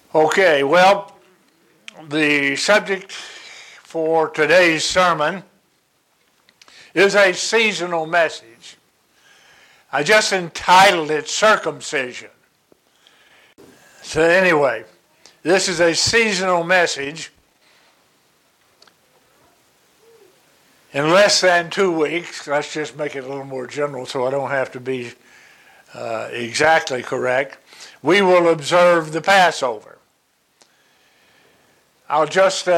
Okay, well, the subject for today's sermon is a seasonal message. I just entitled it Circumcision. So anyway, this is a seasonal message. In less than 2 weeks, let's just make it a little more general so I don't have to be exactly correct, we will observe the Passover. I'll just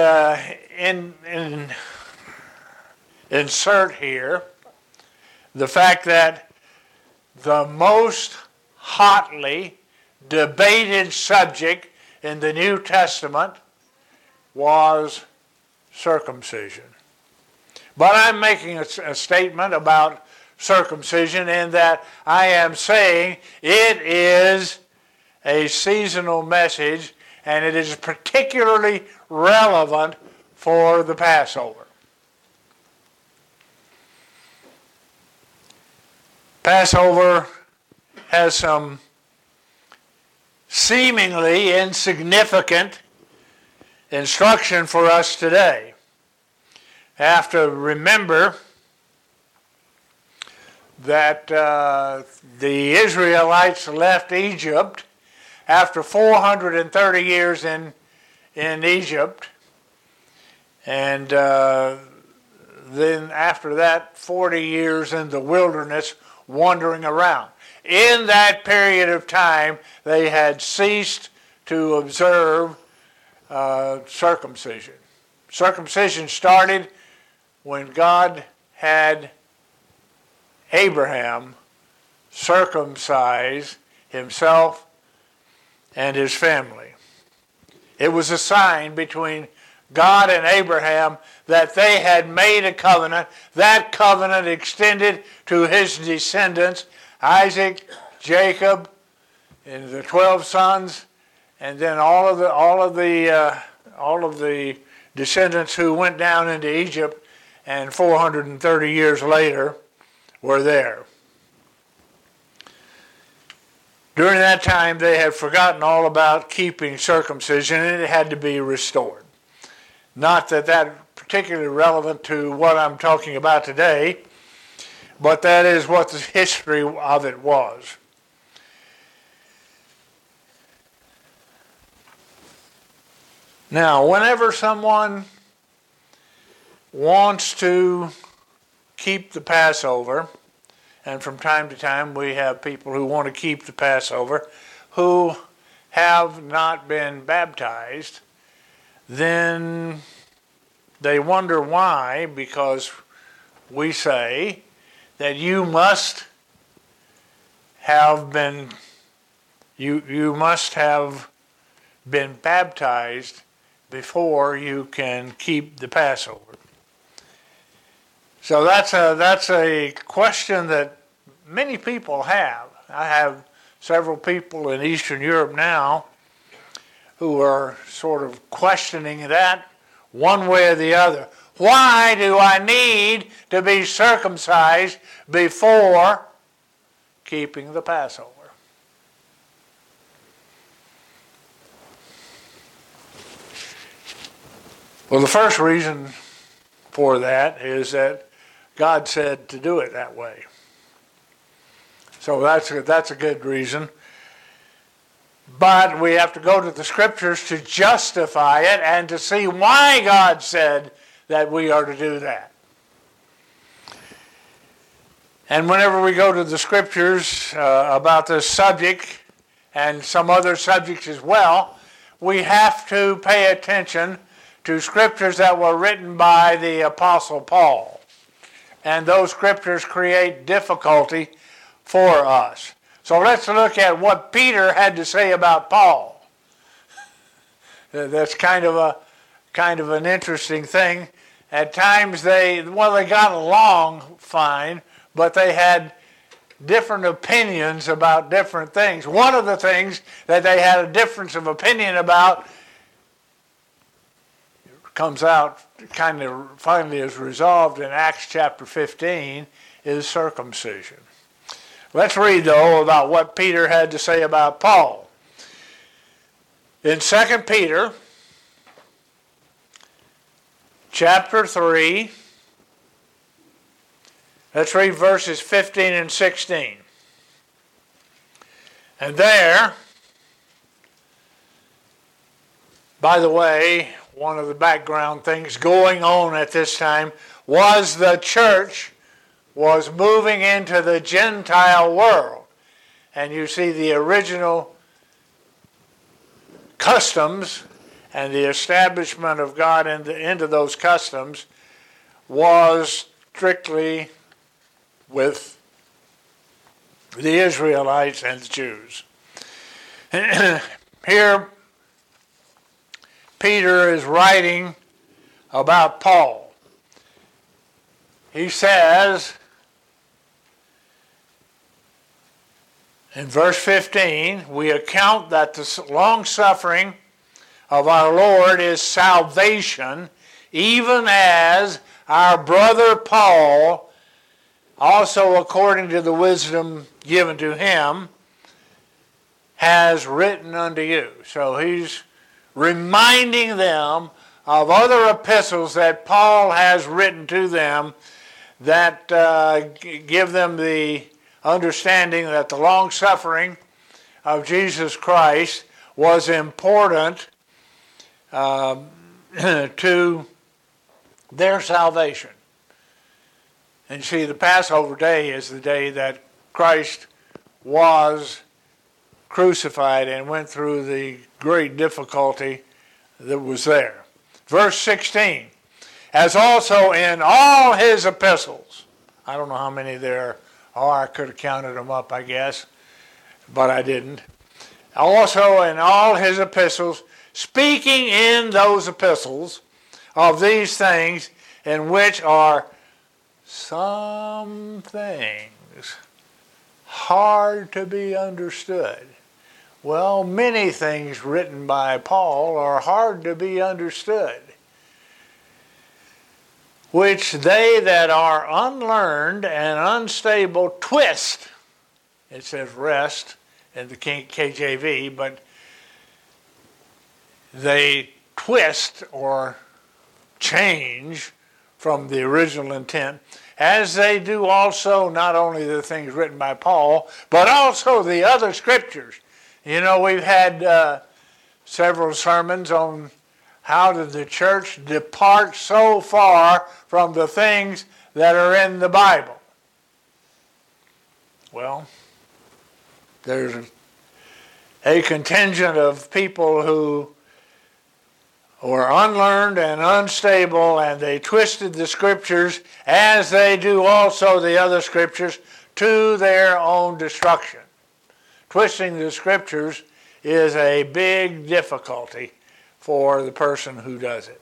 insert here the fact that the most hotly debated subject in the New Testament was circumcision. But I'm making a statement about circumcision in that I am saying it is a seasonal message and it is particularly relevant for the Passover. Passover has some seemingly insignificant instruction for us today. I have to remember that the Israelites left Egypt after 430 years in Egypt, and then after that 40 years in the wilderness wandering around. In that period of time, they had ceased to observe circumcision. Circumcision started when God had Abraham circumcise himself and his family. It was a sign between God and Abraham that they had made a covenant. That covenant extended to his descendants, Isaac, Jacob, and the 12 sons, and then all of the descendants who went down into Egypt, and 430 years later were there. During that time, they had forgotten all about keeping circumcision, and it had to be restored. Not that that's particularly relevant to what I'm talking about today, but that is what the history of it was. Now, whenever someone wants to keep the Passover, and from time to time we have people who want to keep the Passover who have not been baptized, then they wonder why, because we say that you must have been baptized before you can keep the Passover. So that's a question that many people have. I have several people in Eastern Europe now who are sort of questioning that one way or the other. Why do I need to be circumcised before keeping the Passover? Well, the first reason for that is that God said to do it that way. So that's a good reason. But we have to go to the Scriptures to justify it and to see why God said that we are to do that. And whenever we go to the Scriptures about this subject and some other subjects as well, we have to pay attention to Scriptures that were written by the Apostle Paul. And those Scriptures create difficulty for us. So let's look at what Peter had to say about Paul. That's kind of an interesting thing. At times they got along fine, but they had different opinions about different things. One of the things that they had a difference of opinion about comes out kind of finally is resolved in Acts chapter 15 is circumcision. Let's read, though, about what Peter had to say about Paul. In 2 Peter chapter 3, let's read verses 15 and 16. And there, by the way, one of the background things going on at this time was the church was moving into the Gentile world. And you see the original customs and the establishment of God into those customs was strictly with the Israelites and the Jews. Here, Peter is writing about Paul. He says in verse 15, we account that the long suffering of our Lord is salvation, even as our brother Paul, also according to the wisdom given to him, has written unto you. So he's reminding them of other epistles that Paul has written to them that give them the understanding that the long suffering of Jesus Christ was important to their salvation. And see, the Passover day is the day that Christ was crucified and went through the great difficulty that was there. Verse 16, as also in all his epistles. I don't know how many there are. I could have counted them up, I guess, but I didn't. Also in all his epistles, speaking in those epistles of these things, in which are some things hard to be understood. Well, many things written by Paul are hard to be understood, which they that are unlearned and unstable twist. It says rest in the KJV, but they twist or change from the original intent, as they do also not only the things written by Paul, but also the other scriptures. You know, we've had several sermons on how did the church depart so far from the things that are in the Bible. Well, there's a contingent of people who were unlearned and unstable, and they twisted the scriptures, as they do also the other scriptures, to their own destruction. Twisting the scriptures is a big difficulty for the person who does it.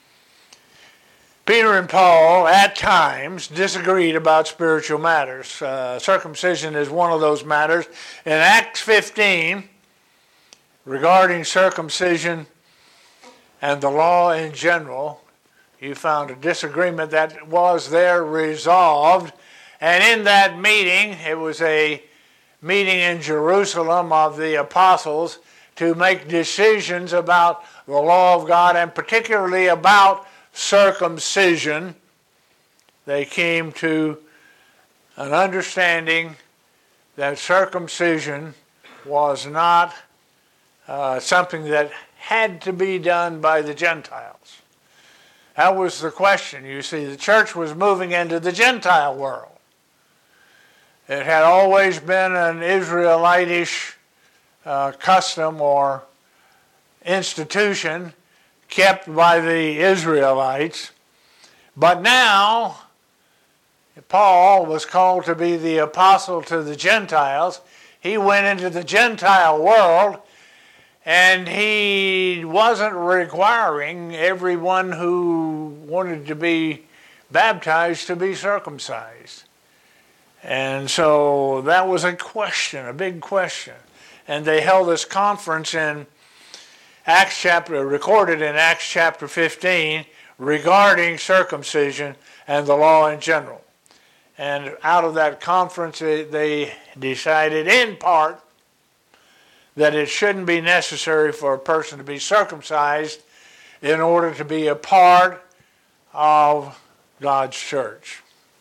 Peter and Paul, at times, disagreed about spiritual matters. Circumcision is one of those matters. In Acts 15, regarding circumcision and the law in general, you found a disagreement that was there resolved. And in that meeting, it was a meeting in Jerusalem of the apostles to make decisions about the law of God, and particularly about circumcision. They came to an understanding that circumcision was not something that had to be done by the Gentiles. That was the question. You see, the church was moving into the Gentile world. It had always been an Israelitish custom or institution kept by the Israelites. But now, Paul was called to be the apostle to the Gentiles. He went into the Gentile world, and he wasn't requiring everyone who wanted to be baptized to be circumcised. And so that was a question, a big question. And they held this conference in recorded in Acts chapter 15, regarding circumcision and the law in general. And out of that conference, they decided in part that it shouldn't be necessary for a person to be circumcised in order to be a part of God's church.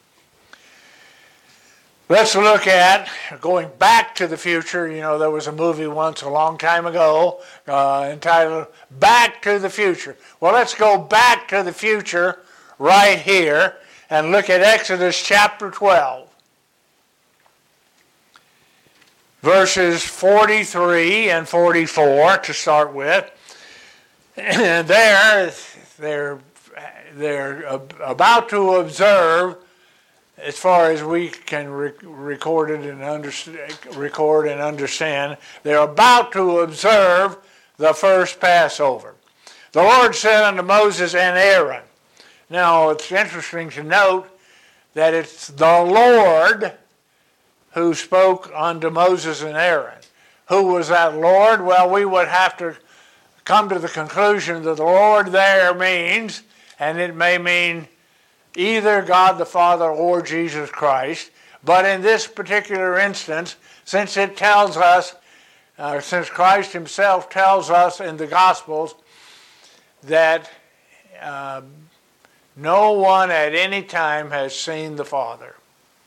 Let's look at going back to the future. You know, there was a movie once a long time ago entitled Back to the Future. Well, let's go back to the future right here and look at Exodus chapter 12. Verses 43 and 44 to start with. And they're about to observe, as far as we can record and understand, they're about to observe the first Passover. The Lord said unto Moses and Aaron. Now, it's interesting to note that it's the Lord who spoke unto Moses and Aaron. Who was that Lord? Well, we would have to come to the conclusion that the Lord there means, and it may mean either God the Father or Jesus Christ, but in this particular instance, since it tells us, since Christ himself tells us in the Gospels that no one at any time has seen the Father.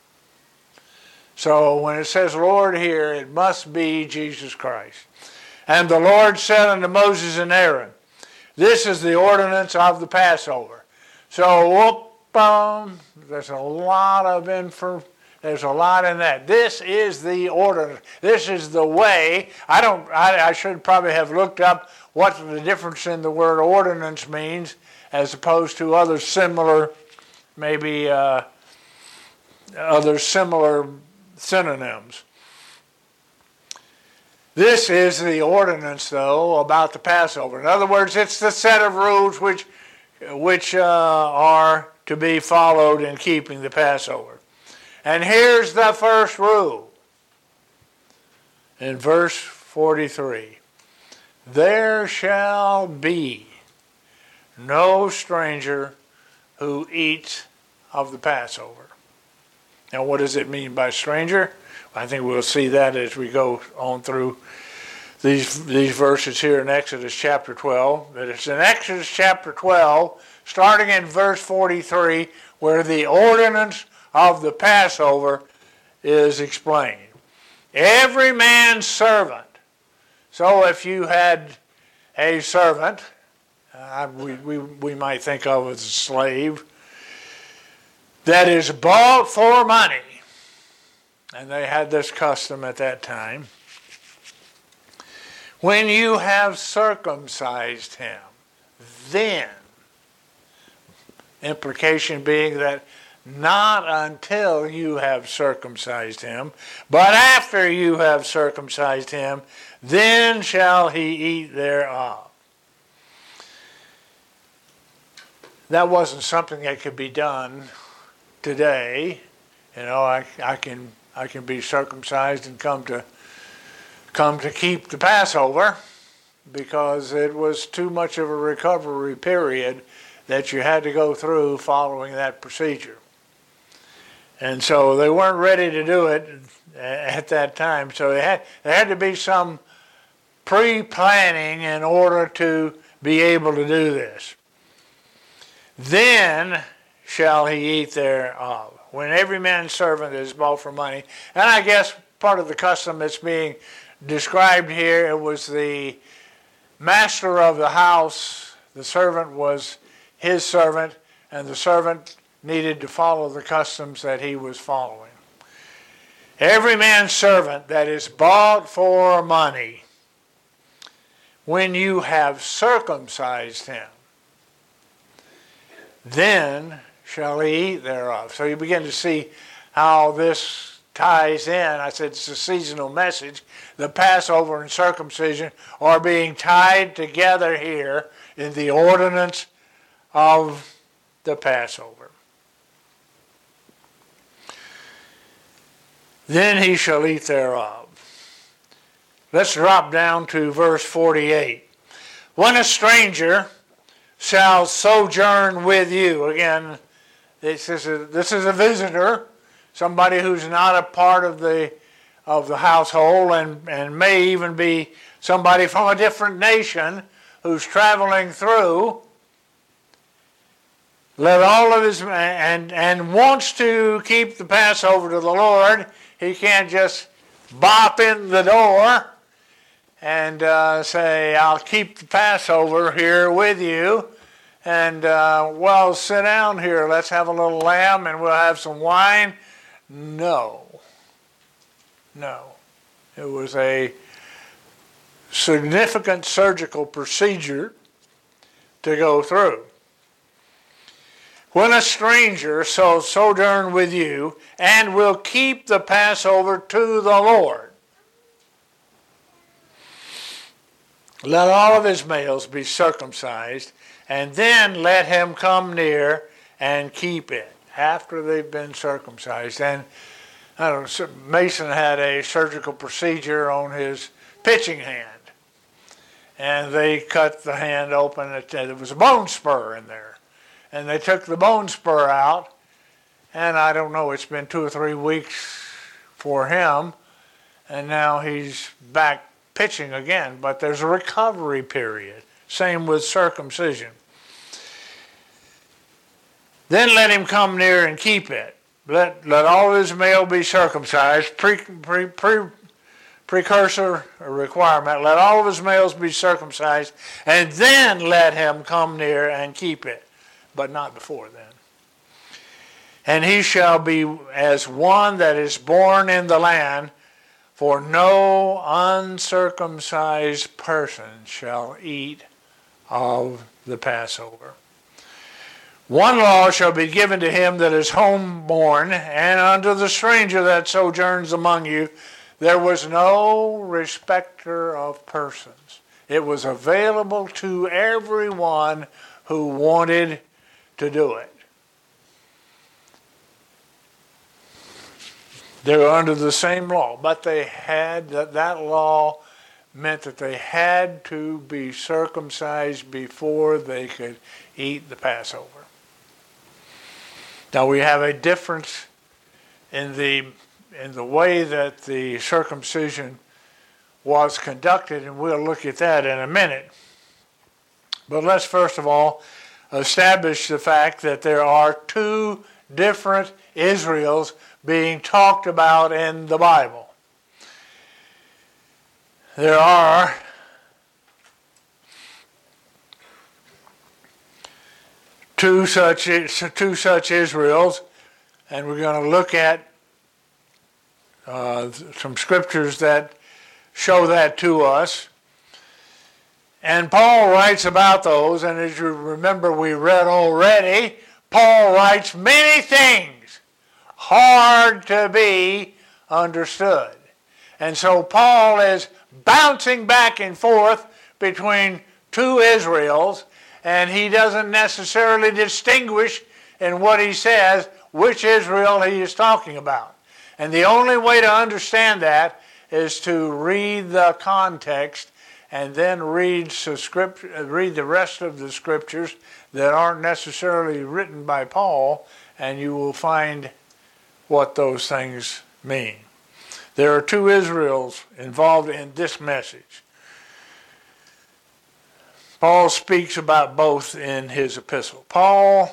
So when it says Lord here, it must be Jesus Christ. And the Lord said unto Moses and Aaron, this is the ordinance of the Passover. So there's a lot there's a lot in that. This is the ordinance. This is the way. I should probably have looked up what the difference in the word ordinance means as opposed to other similar, maybe other similar synonyms. This is the ordinance, though, about the Passover. In other words, it's the set of rules which are to be followed in keeping the Passover. And here's the first rule. In verse 43, there shall be no stranger who eats of the Passover. Now, what does it mean by stranger? I think we'll see that as we go on through these verses here in Exodus chapter 12. But it's in Exodus chapter 12, starting in verse 43, where the ordinance of the Passover is explained. Every man's servant. So if you had a servant, we might think of as a slave, that is bought for money, and they had this custom at that time, when you have circumcised him, then, implication being that not until you have circumcised him, but after you have circumcised him, then shall he eat thereof. That wasn't something that could be done today. You know, I can be circumcised and come to keep the Passover, because it was too much of a recovery period that you had to go through following that procedure. And so they weren't ready to do it at that time. So there had to be some pre-planning in order to be able to do this. Then shall he eat thereof. When every man's servant is bought for money. And I guess part of the custom that's being described here, it was the master of the house. The servant was his servant, and the servant needed to follow the customs that he was following. Every man's servant that is bought for money, when you have circumcised him, then shall he eat thereof. So you begin to see how this ties in. I said it's a seasonal message. The Passover and circumcision are being tied together here in the ordinance of the Passover. Then he shall eat thereof. Let's drop down to verse 48. When a stranger shall sojourn with you. Again, this is a visitor, somebody who's not a part of the of the household and may even be somebody from a different nation who's traveling through, let all of his, and wants to keep the Passover to the Lord. He can't just bop in the door and say, I'll keep the Passover here with you, and well, sit down here, let's have a little lamb and we'll have some wine. No. It was a significant surgical procedure to go through. When a stranger shall sojourn with you and will keep the Passover to the Lord, let all of his males be circumcised, and then let him come near and keep it after they've been circumcised. And I don't know, Mason had a surgical procedure on his pitching hand, and they cut the hand open. There was a bone spur in there, and they took the bone spur out, and I don't know, it's been 2 or 3 weeks for him, and now he's back pitching again, but there's a recovery period. Same with circumcision. Then let him come near and keep it. Let all his male be circumcised. Precursor requirement. Let all of his males be circumcised, and then let him come near and keep it, but not before then. And he shall be as one that is born in the land, for no uncircumcised person shall eat of the Passover. One law shall be given to him that is homeborn, and unto the stranger that sojourns among you. There was no respecter of persons. It was available to everyone who wanted to do it. They were under the same law, but they had that law meant that they had to be circumcised before they could eat the Passover. Now we have a difference in the way that the circumcision was conducted, and we'll look at that in a minute. But let's first of all establish the fact that there are 2 different Israels being talked about in the Bible. There are two such Israels, and we're going to look at some scriptures that show that to us. And Paul writes about those, and as you remember we read already, Paul writes many things hard to be understood. And so Paul is bouncing back and forth between 2 Israels, and he doesn't necessarily distinguish in what he says which Israel he is talking about. And the only way to understand that is to read the context and then read the rest of the scriptures that aren't necessarily written by Paul, and you will find what those things mean. There are 2 Israels involved in this message. Paul speaks about both in his epistle. Paul,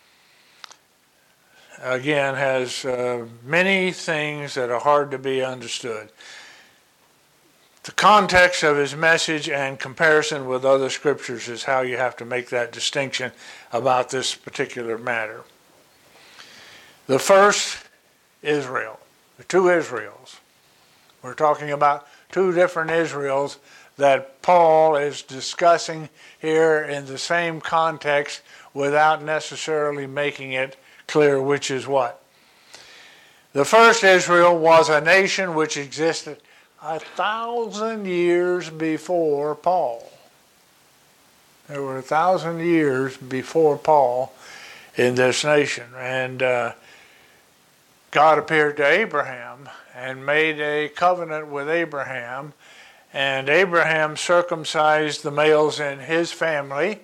again, has many things that are hard to be understood. The context of his message and comparison with other scriptures is how you have to make that distinction about this particular matter. The first Israel, the 2 Israels. We're talking about 2 different Israels that Paul is discussing here in the same context without necessarily making it clear which is what. The first Israel was a nation which existed 1,000 years before Paul. There were 1,000 years before Paul in this nation, and God appeared to Abraham and made a covenant with Abraham, and Abraham circumcised the males in his family,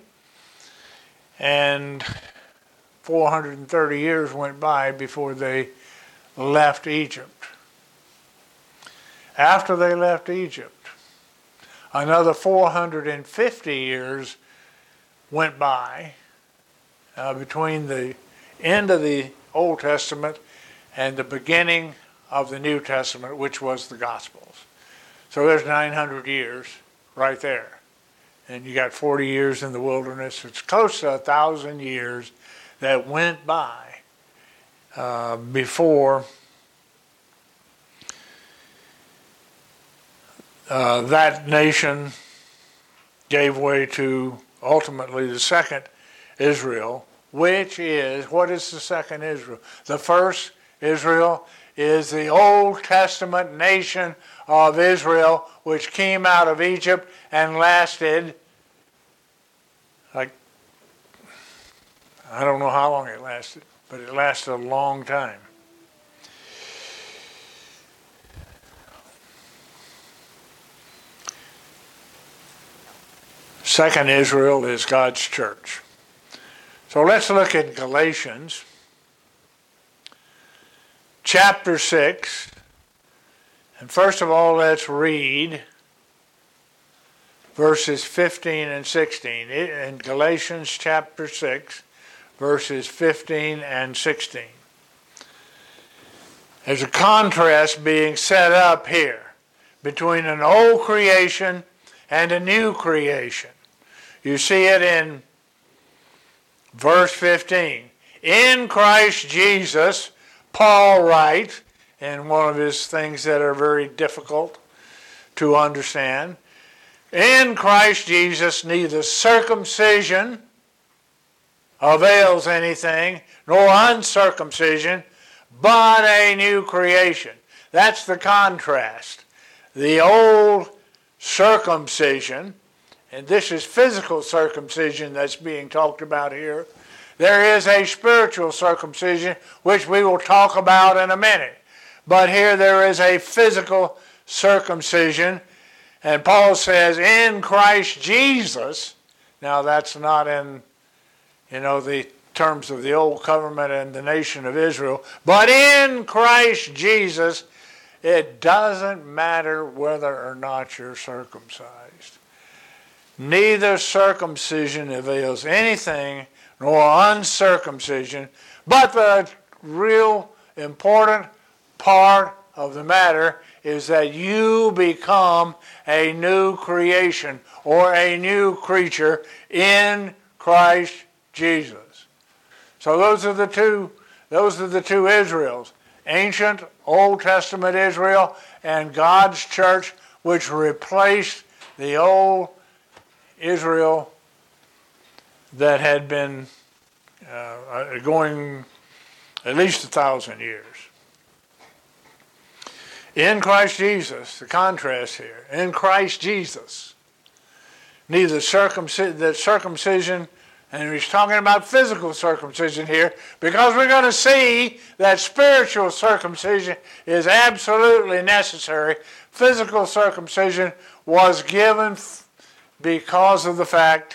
and 430 years went by before they left Egypt. after they left Egypt, another 450 years went by between the end of the Old Testament and the beginning of the New Testament, which was the Gospels. So there's 900 years right there. And you got 40 years in the wilderness. It's close to 1,000 years that went by before that nation gave way to ultimately the second Israel, which is, what is the second Israel? The first Israel is the Old Testament nation of Israel, which came out of Egypt and lasted, like, I don't know how long it lasted, but it lasted a long time. Second Israel is God's church. So let's look at Galatians chapter 6. And first of all, let's read verses 15 and 16. In Galatians chapter 6, verses 15 and 16. There's a contrast being set up here between an old creation and a new creation. You see it in verse 15. In Christ Jesus, Paul writes, in one of his things that are very difficult to understand, in Christ Jesus neither circumcision avails anything, nor uncircumcision, but a new creation. That's the contrast. The old circumcision, and this is physical circumcision that's being talked about here. There is a spiritual circumcision, which we will talk about in a minute. But here there is a physical circumcision, and Paul says, in Christ Jesus. Now that's not in, the terms of the old covenant and the nation of Israel, but in Christ Jesus, it doesn't matter whether or not you're circumcised. Neither circumcision avails anything, nor uncircumcision, but the real important part of the matter is that you become a new creation or a new creature in Christ Jesus. So those are the two Israels. Ancient Old Testament Israel and God's church, which replaced the old Israel that had been going at least 1,000 years. In Christ Jesus, the contrast here, in Christ Jesus, neither the circumcision, and he's talking about physical circumcision here, because we're going to see that spiritual circumcision is absolutely necessary. Physical circumcision was given because of the fact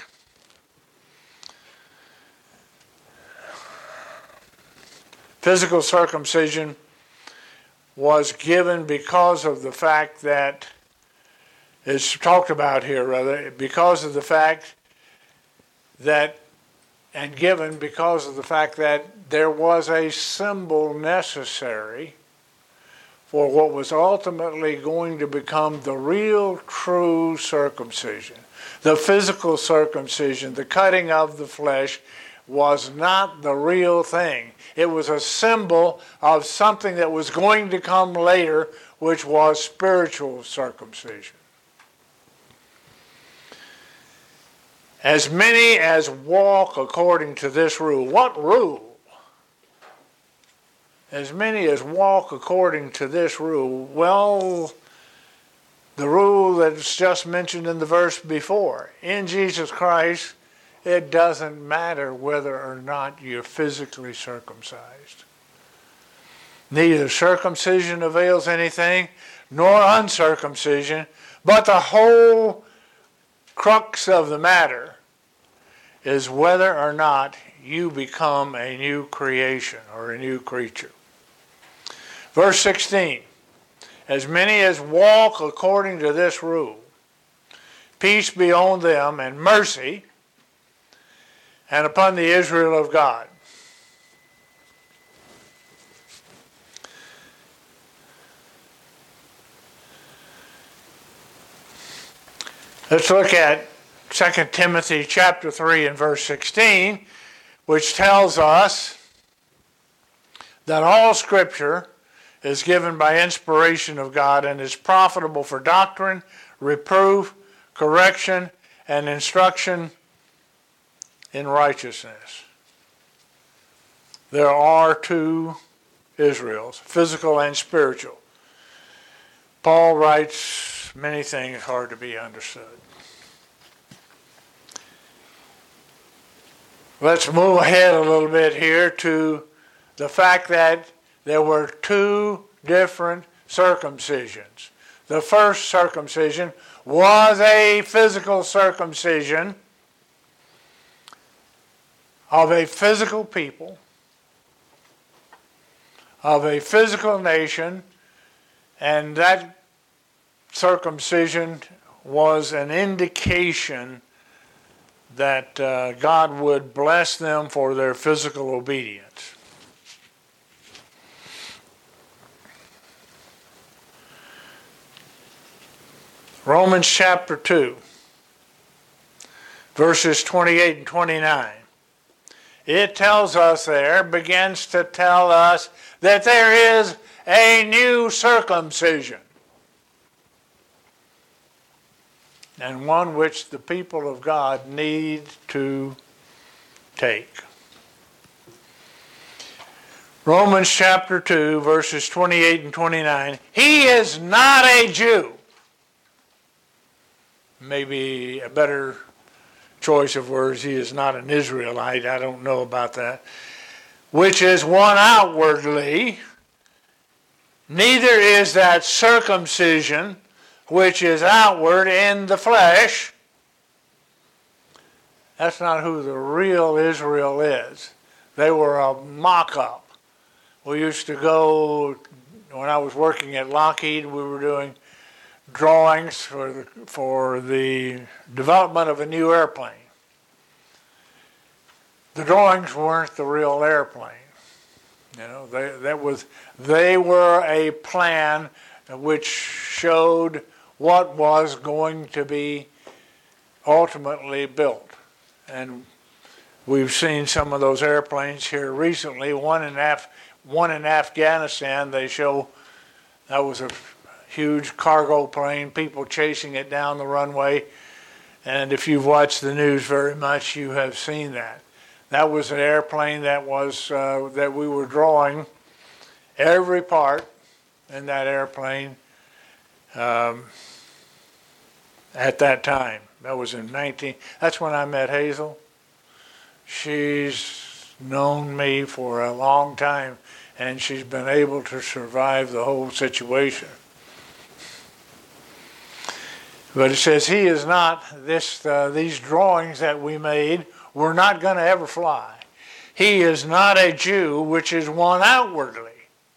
physical circumcision was given because of the fact that, it's talked about here rather, because of the fact that, and given because of the fact that there was a symbol necessary for what was ultimately going to become the real true circumcision. The physical circumcision, the cutting of the flesh, was not the real thing. It was a symbol of something that was going to come later, which was spiritual circumcision. As many as walk according to this rule. What rule? As many as walk according to this rule. Well, the rule that's just mentioned in the verse before. In Jesus Christ, it doesn't matter whether or not you're physically circumcised. Neither circumcision avails anything, nor uncircumcision, but the whole crux of the matter is whether or not you become a new creation or a new creature. Verse 16, as many as walk according to this rule. Peace be on them and mercy, and upon the Israel of God. Let's look at 2 Timothy chapter 3 and verse 16, which tells us that all Scripture is given by inspiration of God and is profitable for doctrine, reproof, correction, and instruction in righteousness. There are two Israels, physical and spiritual. Paul writes many things hard to be understood. Let's move ahead a little bit here to the fact that there were two different circumcisions. The first circumcision was a physical circumcision of a physical people, of a physical nation, and that circumcision was an indication that God would bless them for their physical obedience. Romans chapter 2, verses 28 and 29. It tells us there, begins to tell us that there is a new circumcision, and one which the people of God need to take. Romans chapter 2, verses 28 and 29. He is not a Jew. Maybe a better choice of words, he is not an Israelite. I don't know about that. Which is one outwardly, neither is that circumcision which is outward in the flesh. That's not who the real Israel is. They were a mock-up. We used to go, when I was working at Lockheed, we were doing drawings for the development of a new airplane. The drawings weren't the real airplane. You know, they were a plan which showed what was going to be ultimately built. And we've seen some of those airplanes here recently. One in Afghanistan, they show that was a huge cargo plane, people chasing it down the runway. And if you've watched the news very much, you have seen that. That was an airplane that was that we were drawing every part in that airplane at that time. That was in that's when I met Hazel. She's known me for a long time, and she's been able to survive the whole situation. But it says he is not, these drawings that we made were not going to ever fly. He is not a Jew, which is one outwardly.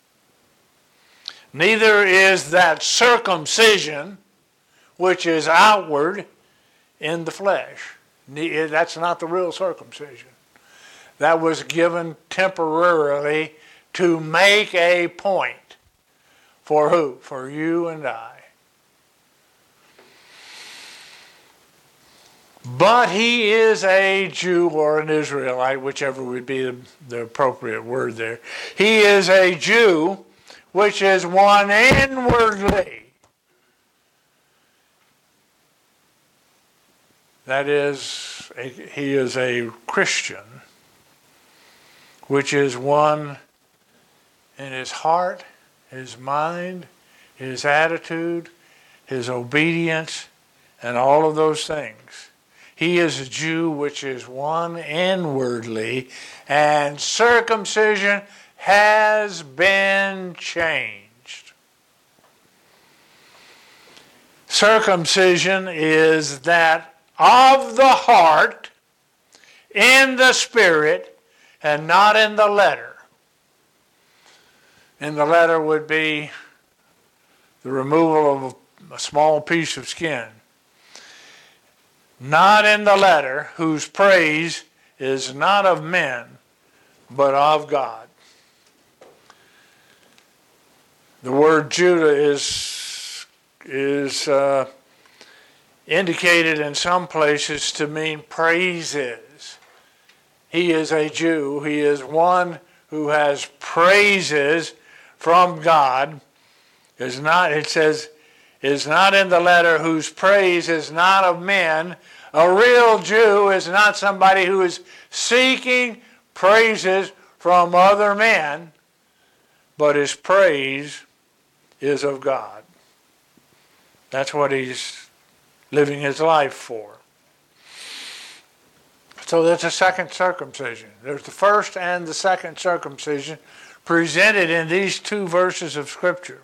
Neither is that circumcision, which is outward in the flesh. That's not the real circumcision. That was given temporarily to make a point. For who? For you and I. But he is a Jew or an Israelite, whichever would be the appropriate word there. He is a Jew, which is one inwardly. That is, he is a Christian, which is one in his heart, his mind, his attitude, his obedience, and all of those things. He is a Jew which is one inwardly, and circumcision has been changed. Circumcision is that of the heart, in the spirit, and not in the letter. In the letter would be the removal of a small piece of skin. Not in the letter, whose praise is not of men, but of God. The word Judah is indicated in some places to mean praises. He is a Jew. He is one who has praises from God. It says, is not in the letter, whose praise is not of men. A real Jew is not somebody who is seeking praises from other men, but his praise is of God. That's what he's living his life for. So that's a second circumcision. There's the first and the second circumcision presented in these two verses of Scripture.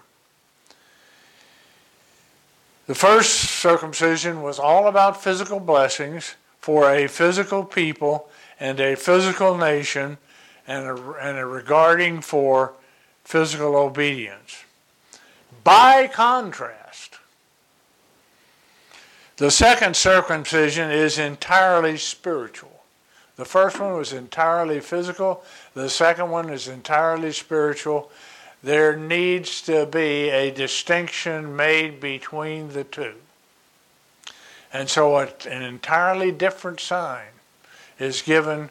The first circumcision was all about physical blessings for a physical people and a physical nation and a regarding for physical obedience. By contrast, the second circumcision is entirely spiritual. The first one was entirely physical. The second one is entirely spiritual. There needs to be a distinction made between the two. And so an entirely different sign is given.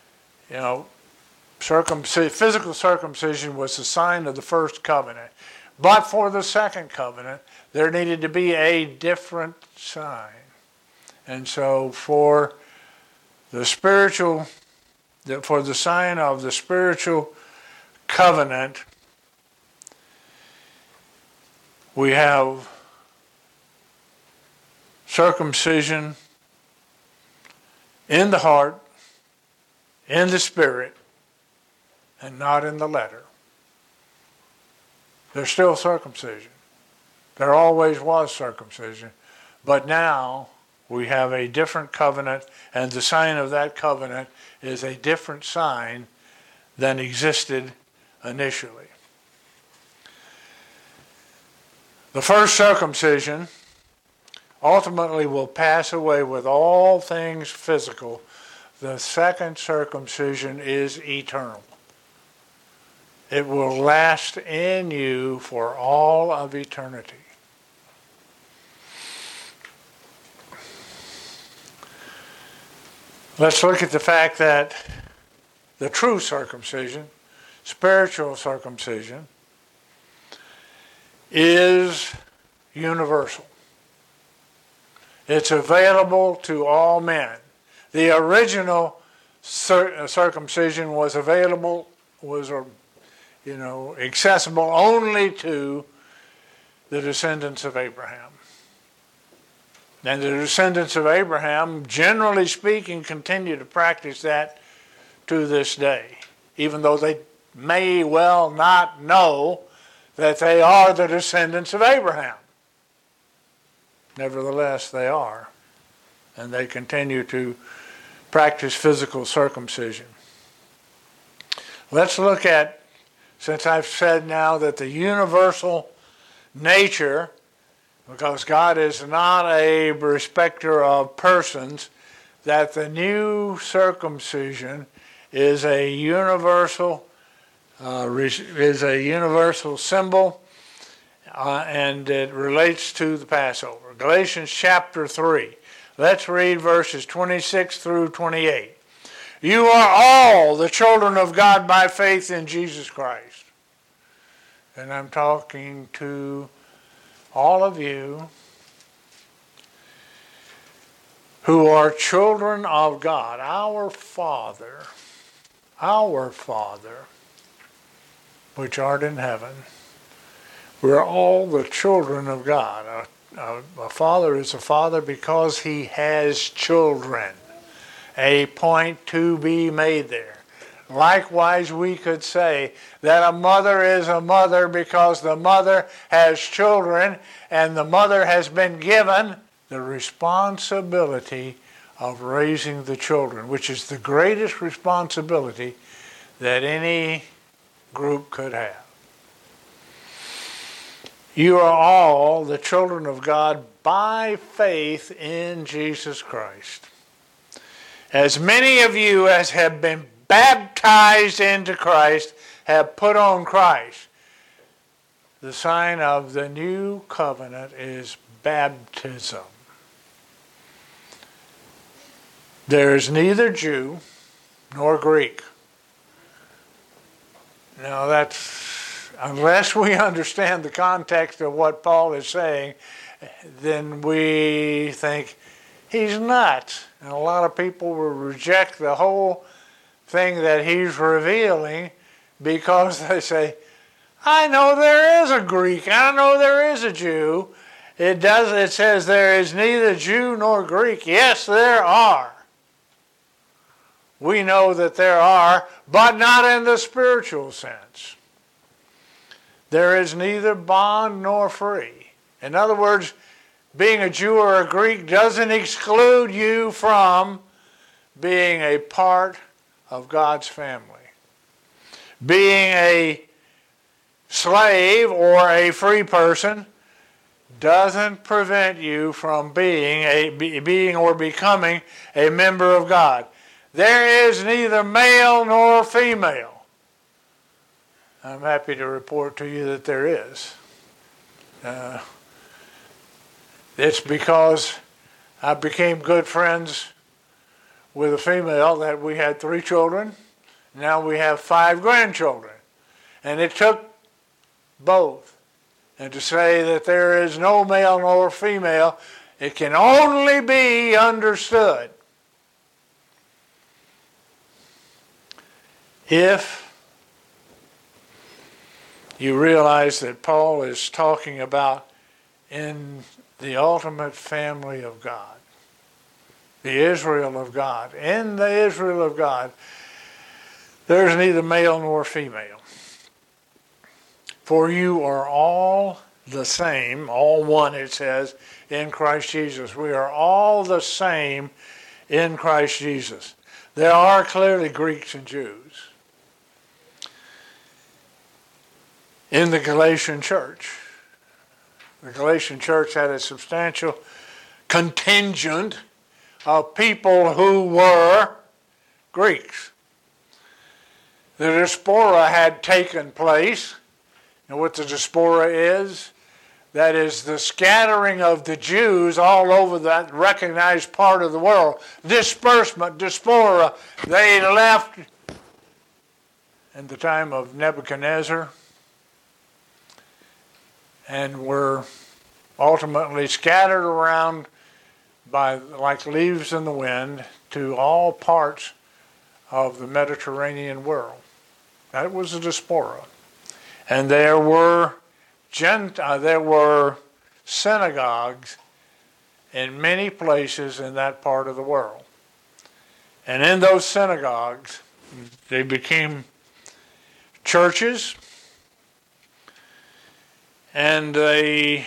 Physical circumcision was the sign of the first covenant. But for the second covenant, there needed to be a different sign. And so for the sign of the spiritual covenant, we have circumcision in the heart, in the spirit, and not in the letter. There's still circumcision. There always was circumcision. But now we have a different covenant, and the sign of that covenant is a different sign than existed initially. The first circumcision ultimately will pass away with all things physical. The second circumcision is eternal. It will last in you for all of eternity. Let's look at the fact that the true circumcision, spiritual circumcision, is universal. It's available to all men. The original circumcision was accessible only to the descendants of Abraham. And the descendants of Abraham, generally speaking, continue to practice that to this day, even though they may well not know that they are the descendants of Abraham. Nevertheless, they are. And they continue to practice physical circumcision. Let's look at, since I've said now that the universal nature, because God is not a respecter of persons, that the new circumcision is a universal symbol, and it relates to the Passover. Galatians chapter 3. Let's read verses 26 through 28. You are all the children of God by faith in Jesus Christ. And I'm talking to all of you who are children of God, our Father, which art in heaven. We're all the children of God. A father is a father because he has children. A point to be made there. Likewise, we could say that a mother is a mother because the mother has children, and the mother has been given the responsibility of raising the children, which is the greatest responsibility that any group could have. You are all the children of God by faith in Jesus Christ. As many of you as have been baptized into Christ have put on Christ. The sign of the new covenant is baptism. There is neither Jew nor Greek. Now that's, unless we understand the context of what Paul is saying, then we think he's nuts. And a lot of people will reject the whole thing that he's revealing because they say, I know there is a Greek, I know there is a Jew. It says there is neither Jew nor Greek. Yes, there are. We know that there are, but not in the spiritual sense. There is neither bond nor free. In other words, being a Jew or a Greek doesn't exclude you from being a part of God's family. Being a slave or a free person doesn't prevent you from being or becoming a member of God. There is neither male nor female. I'm happy to report to you that there is. It's because I became good friends with a female that we had 3 children. Now we have 5 grandchildren. And it took both. And to say that there is no male nor female, it can only be understood if you realize that Paul is talking about in the ultimate family of God, the Israel of God. In the Israel of God, there is neither male nor female. For you are all the same, all one it says, in Christ Jesus. We are all the same in Christ Jesus. There are clearly Greeks and Jews. In the Galatian church, the Galatian church had a substantial contingent of people who were Greeks. The diaspora had taken place. And what the diaspora is, that is the scattering of the Jews all over that recognized part of the world. Disbursement, diaspora, they left in the time of Nebuchadnezzar and were ultimately scattered around by like leaves in the wind to all parts of the Mediterranean world. That was the diaspora. And there were synagogues in many places in that part of the world. And in those synagogues, they became churches, and they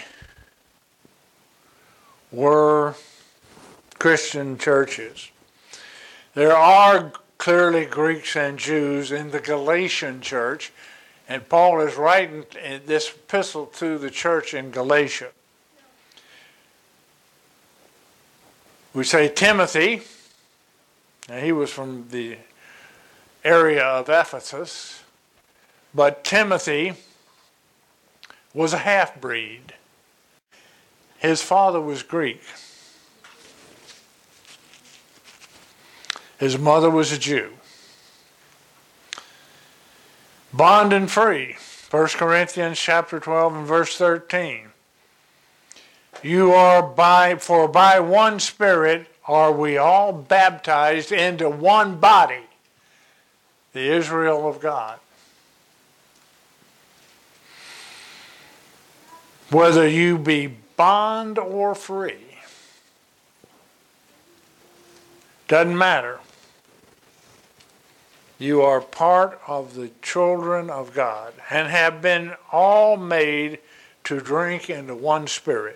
were Christian churches. There are clearly Greeks and Jews in the Galatian church, and Paul is writing this epistle to the church in Galatia. We say Timothy, and he was from the area of Ephesus, but Timothy was a half-breed. His father was Greek. His mother was a Jew. Bond and free. 1 Corinthians chapter 12 and verse 13. For by one Spirit are we all baptized into one body, the Israel of God. Whether you be bond or free, doesn't matter. You are part of the children of God and have been all made to drink into one Spirit.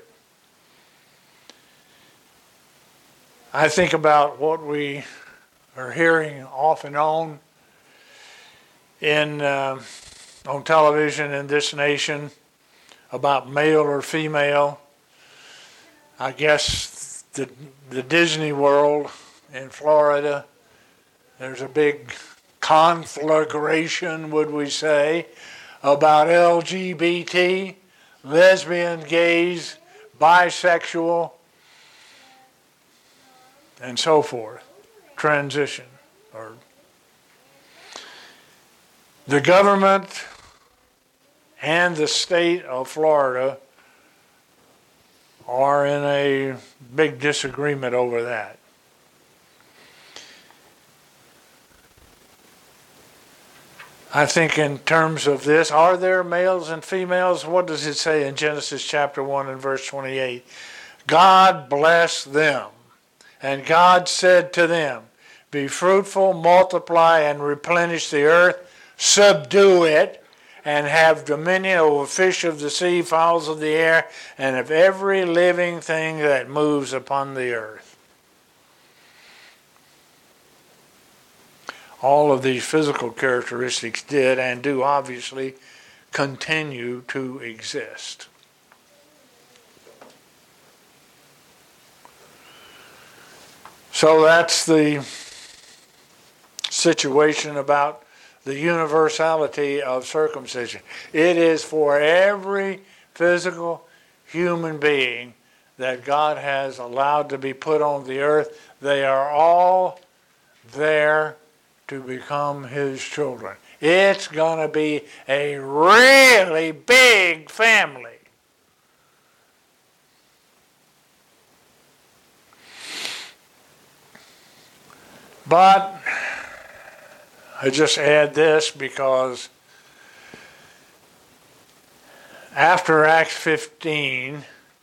I think about what we are hearing off and on on television in this nation about male or female. I guess the Disney World in Florida, there's a big conflagration, would we say, about LGBT, lesbian, gays, bisexual, and so forth. Transition. Or the government and the state of Florida are in a big disagreement over that. I think in terms of this, are there males and females? What does it say in Genesis chapter 1 and verse 28? God blessed them, and God said to them, be fruitful, multiply, and replenish the earth, subdue it, and have dominion over fish of the sea, fowls of the air, and of every living thing that moves upon the earth. All of these physical characteristics did and do obviously continue to exist. So that's the situation about the universality of circumcision. It is for every physical human being that God has allowed to be put on the earth. They are all there to become His children. It's going to be a really big family. But I just add this because after Acts 15,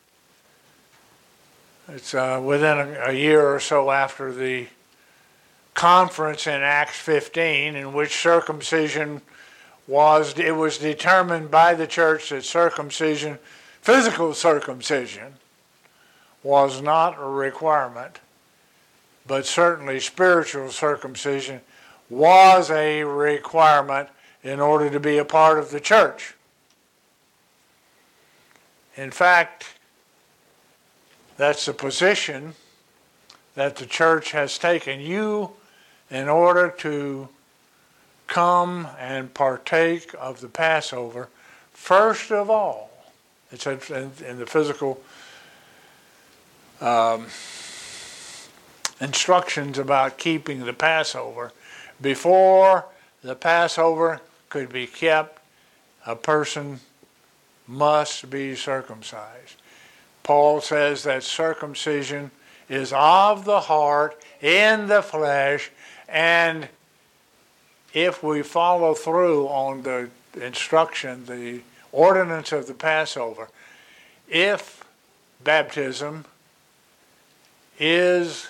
it's within a year or so after the conference in Acts 15 in which circumcision was determined by the church that circumcision, physical circumcision, was not a requirement, but certainly spiritual circumcision was a requirement in order to be a part of the church. In fact, that's the position that the church has taken. You, in order to come and partake of the Passover, first of all, it's in the physical instructions about keeping the Passover, before the Passover could be kept, a person must be circumcised. Paul says that circumcision is of the heart, in the flesh, and if we follow through on the instruction, the ordinance of the Passover, if baptism is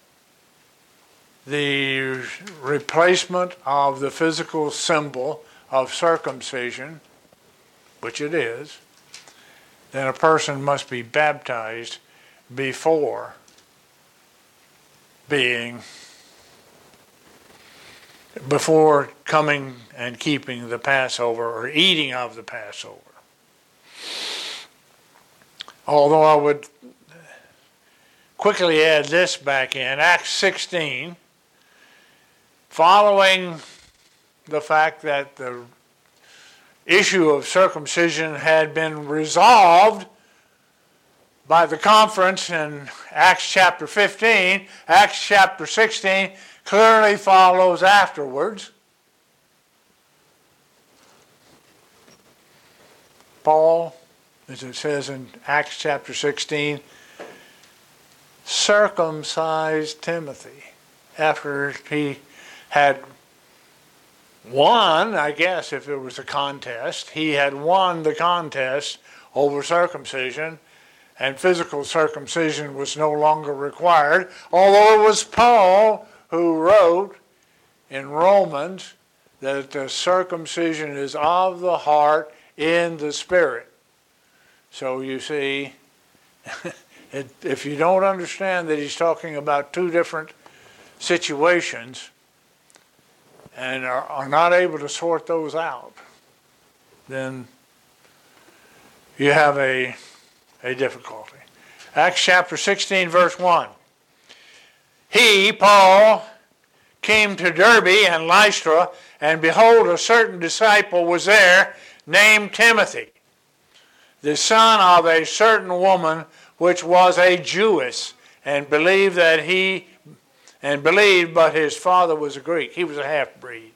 the replacement of the physical symbol of circumcision, which it is, then a person must be baptized before coming and keeping the Passover or eating of the Passover. Although I would quickly add this back in, Acts 16, following the fact that the issue of circumcision had been resolved by the conference in Acts chapter 15, Acts chapter 16 clearly follows afterwards. Paul, as it says in Acts chapter 16, circumcised Timothy after he had won, I guess if it was a contest, he had won the contest over circumcision, and physical circumcision was no longer required, although it was Paul who wrote in Romans that the circumcision is of the heart in the spirit. So you see, if you don't understand that he's talking about two different situations and are not able to sort those out, then you have a difficulty. Acts chapter 16, verse 1. He, Paul, came to Derbe and Lystra, and behold, a certain disciple was there, named Timothy, the son of a certain woman which was a Jewess, and believed, but his father was a Greek. He was a half-breed.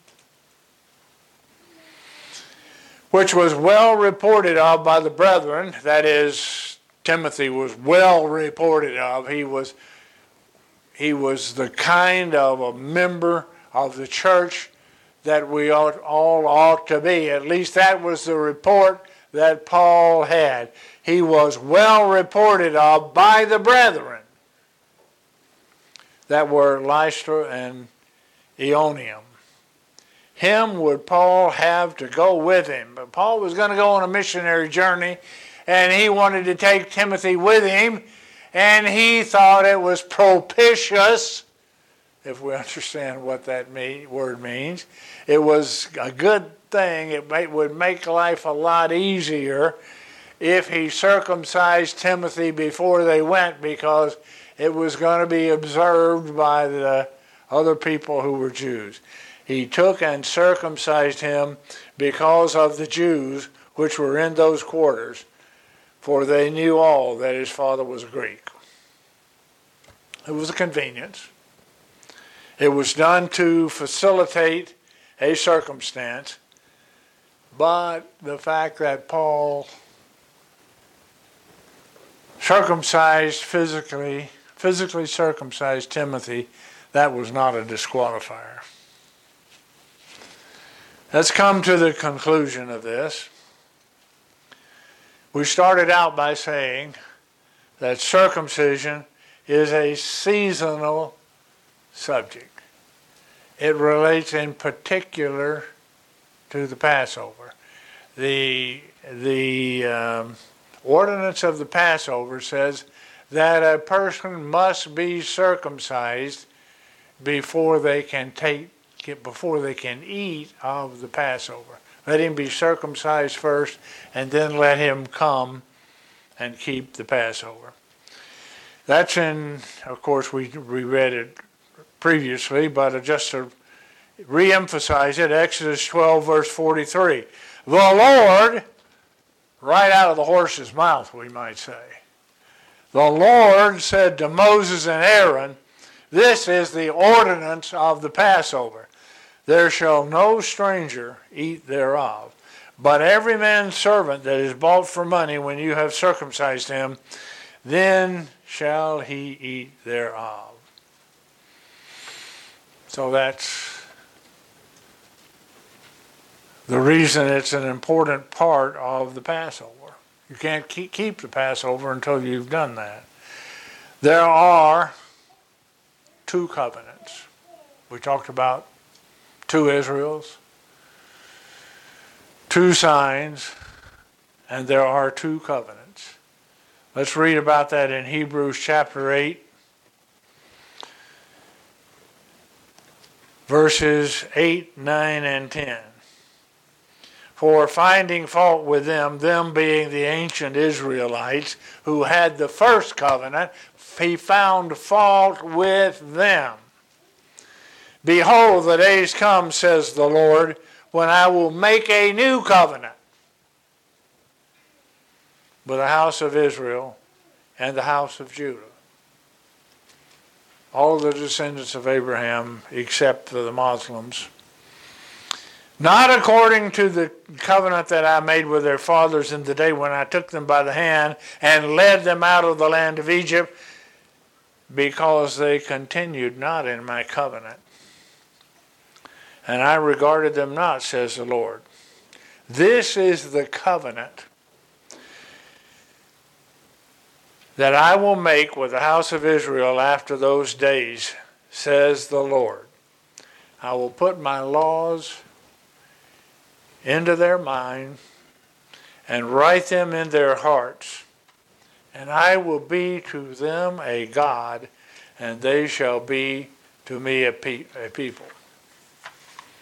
Which was well reported of by the brethren. That is, Timothy was well reported of. He was the kind of a member of the church that we all ought to be. At least that was the report that Paul had. He was well reported of by the brethren that were Lystra and Iconium. Him would Paul have to go with him. But Paul was going to go on a missionary journey, and he wanted to take Timothy with him, and he thought it was propitious, if we understand what that word means. It was a good thing. It would make life a lot easier if he circumcised Timothy before they went, because it was going to be observed by the other people who were Jews. He took and circumcised him because of the Jews which were in those quarters, for they knew all that his father was a Greek. It was a convenience. It was done to facilitate a circumstance, but the fact that Paul physically circumcised Timothy, that was not a disqualifier. Let's come to the conclusion of this. We started out by saying that circumcision is a seasonal subject. It relates in particular to the Passover. The ordinance of the Passover says that a person must be circumcised before they can eat of the Passover. Let him be circumcised first, and then let him come and keep the Passover. That's of course, we read it previously, but just to re-emphasize it, Exodus 12, verse 43. The Lord, right out of the horse's mouth, we might say. The Lord said to Moses and Aaron, this is the ordinance of the Passover. There shall no stranger eat thereof, but every man's servant that is bought for money, when you have circumcised him, then shall he eat thereof. So that's the reason it's an important part of the Passover. You can't keep the Passover until you've done that. There are two covenants. We talked about 2 Israels, 2 signs, and there are 2 covenants. Let's read about that in Hebrews chapter 8, verses 8, 9, and 10. For finding fault with them being the ancient Israelites who had the first covenant, he found fault with them. Behold, the days come, says the Lord, when I will make a new covenant with the house of Israel and the house of Judah. All the descendants of Abraham, except for the Muslims. Not according to the covenant that I made with their fathers in the day when I took them by the hand and led them out of the land of Egypt, because they continued not in my covenant. And I regarded them not, says the Lord. This is the covenant that I will make with the house of Israel after those days, says the Lord. I will put my laws into their mind and write them in their hearts, and I will be to them a God, and they shall be to me a people.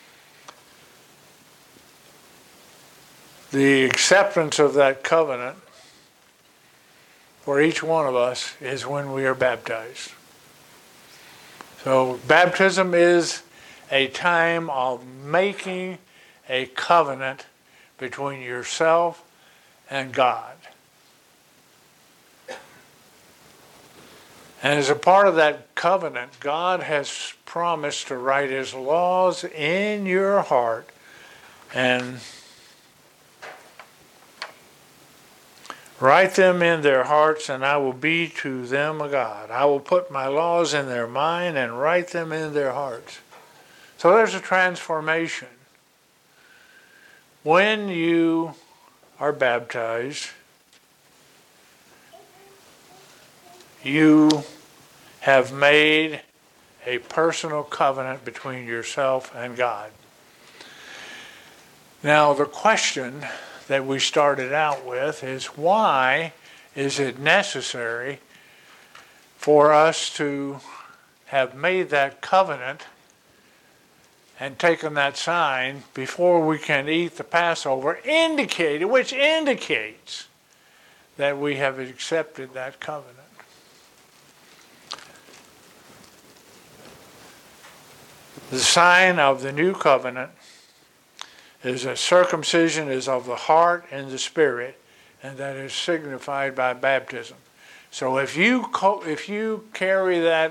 The acceptance of that covenant for each one of us is when we are baptized. So baptism is a time of making a covenant between yourself and God. And as a part of that covenant, God has promised to write His laws in your heart and write them in their hearts, and I will be to them a God. I will put my laws in their mind and write them in their hearts. So there's a transformation. When you are baptized, you have made a personal covenant between yourself and God. Now, the question that we started out with is, why is it necessary for us to have made that covenant and taken that sign before we can eat the Passover, which indicates that we have accepted that covenant? The sign of the new covenant is that circumcision is of the heart and the spirit, and that is signified by baptism. So if you carry that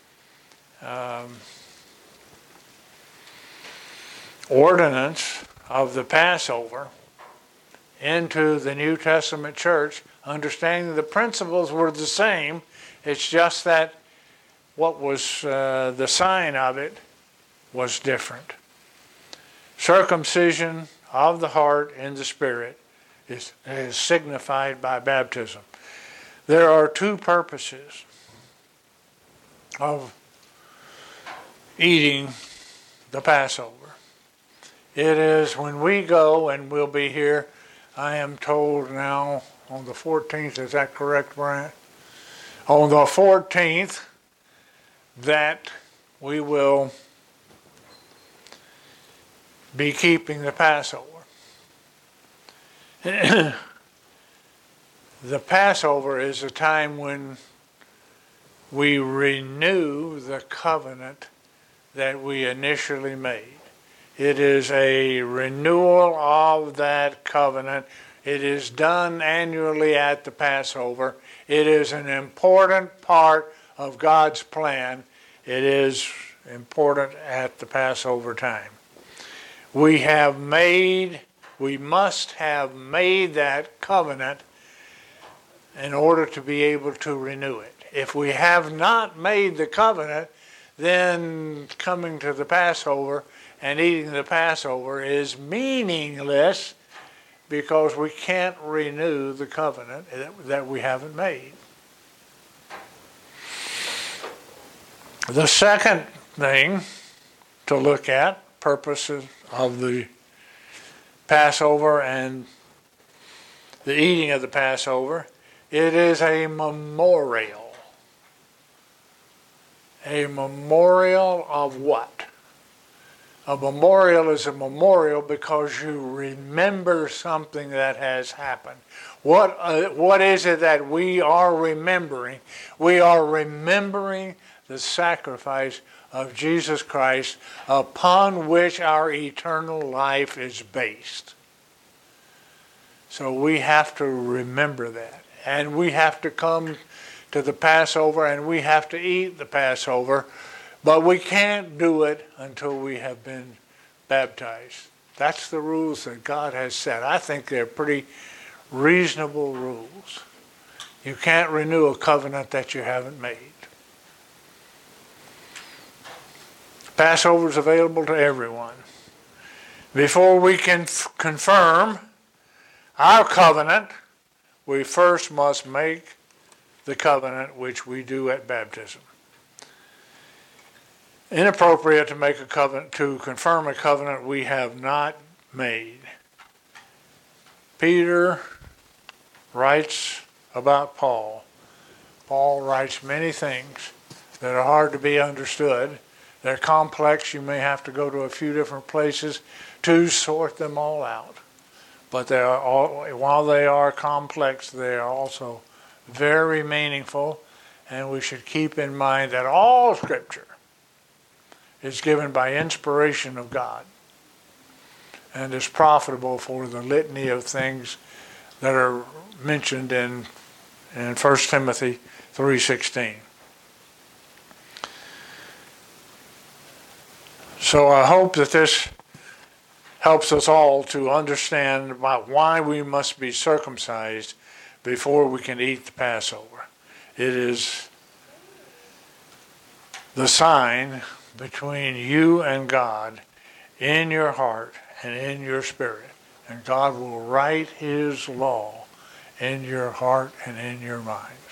ordinance of the Passover into the New Testament church, understanding the principles were the same, it's just that what was the sign of it was different. Circumcision of the heart and the spirit is signified by baptism. There are two purposes of eating the Passover. It is when we go, and we'll be here, I am told now, on the 14th, is that correct, Brian? On the 14th, that we will be keeping the Passover. The Passover is a time when we renew the covenant that we initially made. It is a renewal of that covenant. It is done annually at the Passover. It is an important part of God's plan. It is important at the Passover time. We must have made that covenant in order to be able to renew it. If we have not made the covenant, then coming to the Passover and eating the Passover is meaningless, because we can't renew the covenant that we haven't made. The second thing to look at, purposes of the Passover and the eating of the Passover, it is a memorial. A memorial of what? A memorial is a memorial because you remember something that has happened. What is it that we are remembering? We are remembering the sacrifice of Jesus Christ, upon which our eternal life is based. So we have to remember that. And we have to come to the Passover, and we have to eat the Passover, but we can't do it until we have been baptized. That's the rules that God has set. I think they're pretty reasonable rules. You can't renew a covenant that you haven't made. Passover is available to everyone. Before we can confirm our covenant, we first must make the covenant, which we do at baptism. Inappropriate to make a covenant, to confirm a covenant we have not made. Peter writes about Paul. Paul writes many things that are hard to be understood. They're complex. You may have to go to a few different places to sort them all out. But they are all, while they are complex, they are also very meaningful, and we should keep in mind that all Scripture is given by inspiration of God and is profitable for the litany of things that are mentioned in 1 Timothy 3:16. So I hope that this helps us all to understand about why we must be circumcised before we can eat the Passover. It is the sign between you and God in your heart and in your spirit. And God will write his law in your heart and in your mind.